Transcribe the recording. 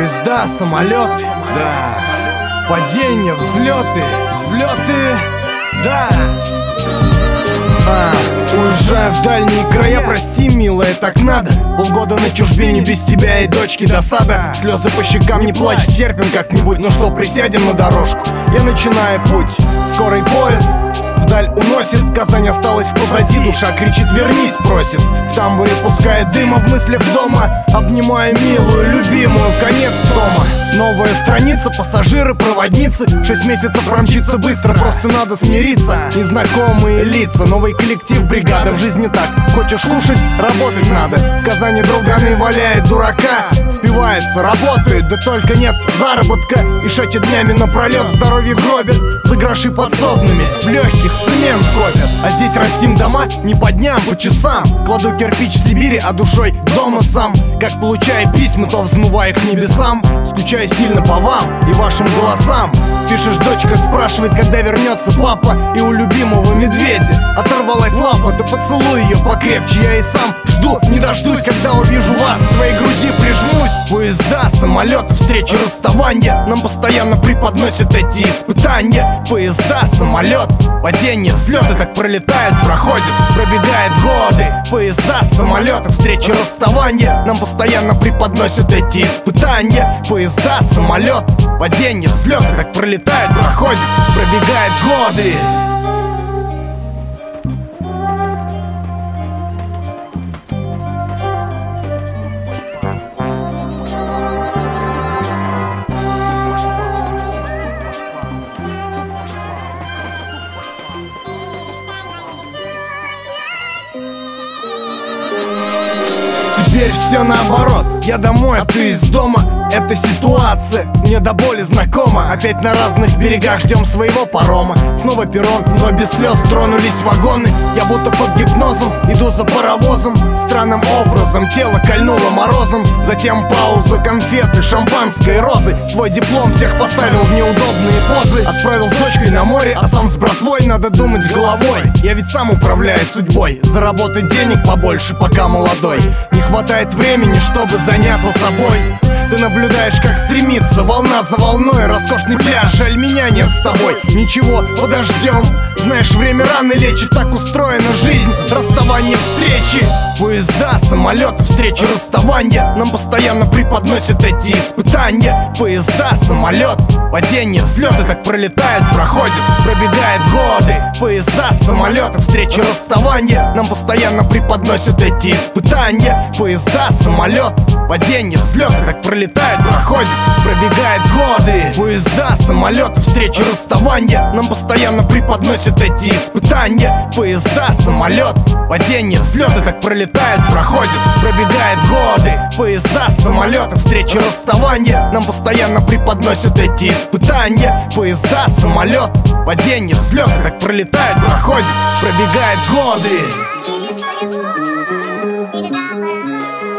Поезда, самолеты, да. Падения, взлеты, да. Уезжаю в дальние края, прости, милая, так надо. Полгода на чужбине, без тебя и дочки досада. Слезы по щекам, не плачь, терпим как-нибудь. Ну что, присядем на дорожку, я начинаю путь. Скорый поезд вдаль уносит, Казань осталась позади. Душа кричит, вернись, просит. В тамбуре пускает дыма, в мыслях дома. Обнимаю милую, любимую, конец дома. Новая страница, пассажиры, проводницы. 6 месяцев промчится быстро, просто надо смириться. Незнакомые лица, новый коллектив, бригада. В жизни так, хочешь кушать, работать надо. В Казани друганы валяет дурака. Спивается, работает, да только нет заработка. И шачет днями напролет, здоровье гробит. За гроши подсобными, в легких цемент копят. А здесь растим дома не по дням, по часам. Кладу кирпич в Сибири, а душой дома сам. Как получая письма, то взмывая к небесам. Скучаю сильно по вам и вашим голосам. Пишешь, дочка спрашивает, когда вернется папа. И у любимого медведя оторвалась лапа. Да поцелуй ее покрепче, я и сам жду, не дождусь, когда увижу вас, к своей груди прижмусь. Поезда, самолеты, встречи, расставания нам постоянно преподносят эти испытания. Поезда, самолет, падения, взлеты так пролетают, проходят, пробегают годы. Поезда, самолеты, встречи, расставания нам постоянно преподносят эти испытания. Поезда, самолет, падения, взлеты так пролетают, проходят, пробегают годы. Теперь все наоборот, я домой, а ты из дома. Эта ситуация мне до боли знакома. Опять на разных берегах ждем своего парома. Снова перрон, но без слез тронулись вагоны. Я будто под гипнозом иду за паровозом. Странным образом тело кольнуло морозом. Затем пауза, конфеты, шампанское, розы. Твой диплом всех поставил в неудобные позы. Отправил с дочкой на море, а сам с братвой. Надо думать головой, я ведь сам управляю судьбой. Заработать денег побольше, пока молодой. Не хватает времени, чтобы заняться собой. Ты наблюдаешь, как стремится волна за волной. Роскошный пляж, жаль, меня нет с тобой. Ничего, подождем. Знаешь, время рано лечит, так устроена жизнь. Расставание, встречи. Поезда, самолеты, встречи, расставания нам постоянно преподносят эти испытания. Поезда, самолет, падения, взлеты так пролетают, проходят, пробегают годы. Поезда, самолеты, встречи, расставания нам постоянно преподносят эти испытания. Поезда, самолет, падения, взлеты так пролетают, проходят, пробегают годы. Поезда, самолеты, встречи, расставания нам постоянно преподносят эти испытания. Поезда, самолет, падения, взлеты так пролетают, проходят, пробегают годы. Поезда, самолеты, встречи, расставания нам постоянно преподносят эти испытания. Поезда, самолет, падения, взлеты так пролетают, проходят, пробегают годы.